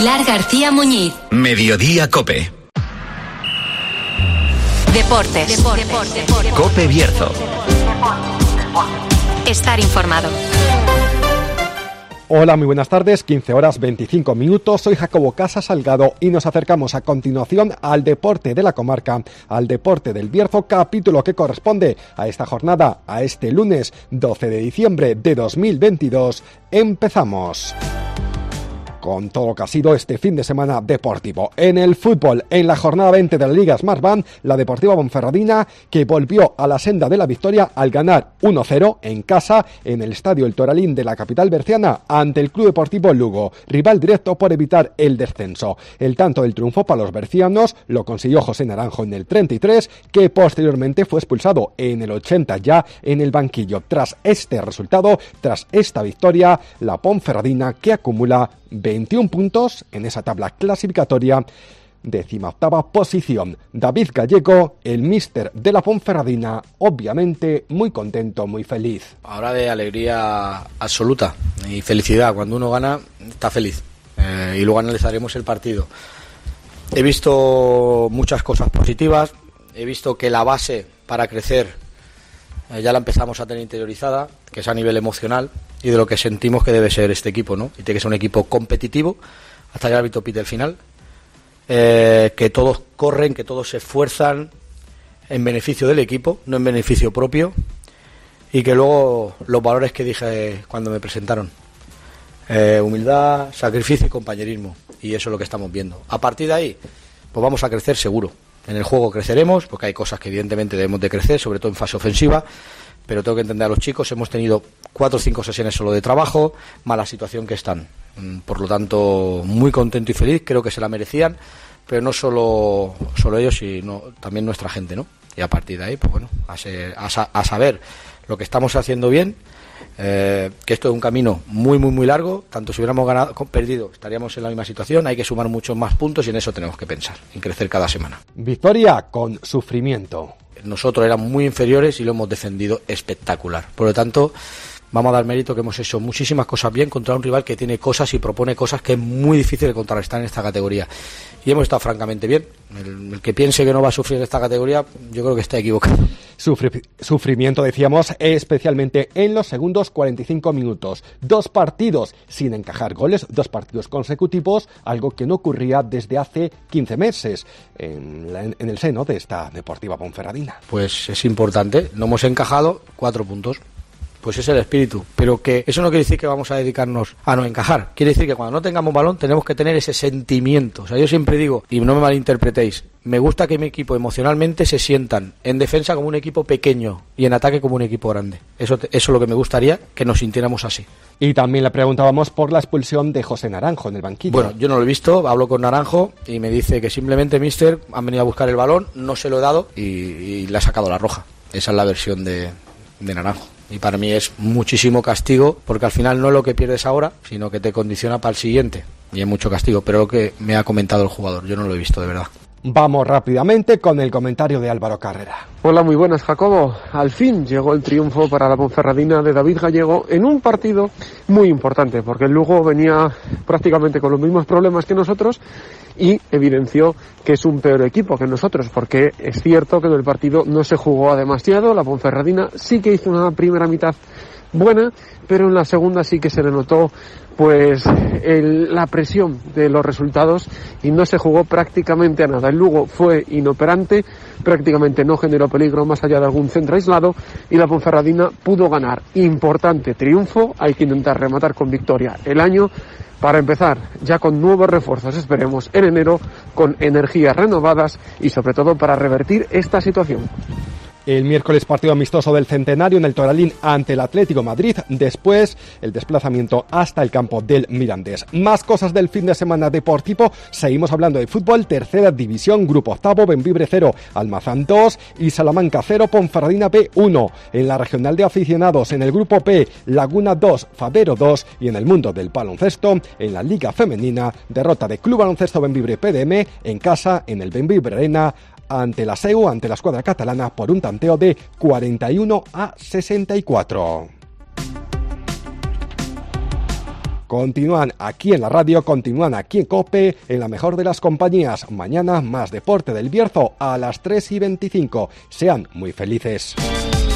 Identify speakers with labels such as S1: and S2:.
S1: Pilar García Muñiz.
S2: Mediodía COPE.
S1: Deportes.
S2: COPE Bierzo.
S1: Estar informado.
S3: Hola, muy buenas tardes, 15 horas 25 minutos, soy Jacobo Casas Salgado y nos acercamos a continuación al deporte de la comarca, al deporte del Bierzo, capítulo que corresponde a esta jornada, a este lunes 12 de diciembre de 2022. Empezamos con todo lo que ha sido este fin de semana deportivo. En el fútbol, en la jornada 20 de la Liga Smartbank, la Deportiva Ponferradina, que volvió a la senda de la victoria al ganar 1-0 en casa en el Estadio El Toralín de la capital berciana ante el Club Deportivo Lugo, rival directo por evitar el descenso. El tanto del triunfo para los bercianos lo consiguió José Naranjo en el 33, que posteriormente fue expulsado en el 80 ya en el banquillo. Tras este resultado, tras esta victoria, la Ponferradina, que acumula 21 puntos en esa tabla clasificatoria, 18ª posición. David Gallego, el míster de la Ponferradina, obviamente muy contento, muy feliz.
S4: Ahora de alegría absoluta y felicidad. Cuando uno gana, está feliz. Y luego analizaremos el partido. He visto muchas cosas positivas. He visto que la base para crecer ya la empezamos a tener interiorizada, que es a nivel emocional y de lo que sentimos que debe ser este equipo, ¿no? Y tiene que ser un equipo competitivo hasta llegar al árbitro pite el final, que todos corren, que todos se esfuerzan en beneficio del equipo, no en beneficio propio, y que luego los valores que dije cuando me presentaron, humildad, sacrificio y compañerismo, y eso es lo que estamos viendo. A partir de ahí, pues vamos a crecer seguro. En el juego creceremos, porque hay cosas que evidentemente debemos de crecer, sobre todo en fase ofensiva, pero tengo que entender a los chicos, hemos tenido 4 o 5 sesiones solo de trabajo, mala situación que están. Por lo tanto, muy contento y feliz, creo que se la merecían, pero no solo ellos, sino también nuestra gente, ¿no? Y a partir de ahí, pues bueno, a saber lo que estamos haciendo bien, que esto es un camino muy, muy, muy largo. Tanto si hubiéramos perdido, estaríamos en la misma situación. Hay que sumar muchos más puntos y en eso tenemos que pensar, en crecer cada semana.
S3: Victoria con sufrimiento.
S4: Nosotros éramos muy inferiores y lo hemos defendido espectacular. Por lo tanto, vamos a dar mérito que hemos hecho muchísimas cosas bien contra un rival que tiene cosas y propone cosas que es muy difícil de contrarrestar en esta categoría. Y hemos estado francamente bien. El que piense que no va a sufrir en esta categoría, yo creo que está equivocado.
S3: Sufrimiento, decíamos, especialmente en los segundos 45 minutos. 2 partidos sin encajar goles, 2 partidos consecutivos, algo que no ocurría desde hace 15 meses en el seno de esta Deportiva Ponferradina.
S4: Pues es importante, no hemos encajado 4 puntos. Pues es el espíritu, pero que eso no quiere decir que vamos a dedicarnos a no encajar. Quiere decir que cuando no tengamos balón tenemos que tener ese sentimiento. O sea, yo siempre digo, y no me malinterpretéis, me gusta que mi equipo emocionalmente se sientan en defensa como un equipo pequeño y en ataque como un equipo grande. Eso es lo que me gustaría, que nos sintiéramos así.
S3: Y también le preguntábamos por la expulsión de José Naranjo en el banquillo.
S4: Bueno, yo no lo he visto, hablo con Naranjo y me dice que simplemente, míster, han venido a buscar el balón, no se lo he dado y le ha sacado la roja. Esa es la versión de Naranjo. Y para mí es muchísimo castigo, porque al final no es lo que pierdes ahora, sino que te condiciona para el siguiente. Y es mucho castigo, pero lo que me ha comentado el jugador, yo no lo he visto de verdad.
S3: Vamos rápidamente con el comentario de Álvaro Carrera.
S5: Hola, muy buenas, Jacobo. Al fin llegó el triunfo para la Ponferradina de David Gallego en un partido muy importante, porque el Lugo venía prácticamente con los mismos problemas que nosotros y evidenció que es un peor equipo que nosotros, porque es cierto que en el partido no se jugó demasiado. La Ponferradina sí que hizo una primera mitad buena, pero en la segunda sí que se le notó pues la presión de los resultados y no se jugó prácticamente a nada. El Lugo fue inoperante, prácticamente no generó peligro más allá de algún centro aislado y la Ponferradina pudo ganar. Importante triunfo, hay que intentar rematar con victoria el año para empezar ya con nuevos refuerzos, esperemos en enero, con energías renovadas y sobre todo para revertir esta situación.
S3: El miércoles partido amistoso del Centenario en el Toralín ante el Atlético Madrid, después el desplazamiento hasta el campo del Mirandés. Más cosas del fin de semana deportivo, seguimos hablando de fútbol, tercera división, grupo octavo, Bembibre 0, Almazán 2 y Salamanca 0, Ponferradina B 1. En la regional de aficionados, en el grupo P, Laguna 2, Fabero 2 y en el mundo del baloncesto, en la Liga Femenina, derrota de Club Baloncesto Bembibre PDM en casa en el Bembibre Arena ante la SEU, ante la escuadra catalana, por un tanteo de 41-64. Continúan aquí en la radio, continúan aquí en COPE, en la mejor de las compañías. Mañana más Deporte del Bierzo a las 3:25. Sean muy felices.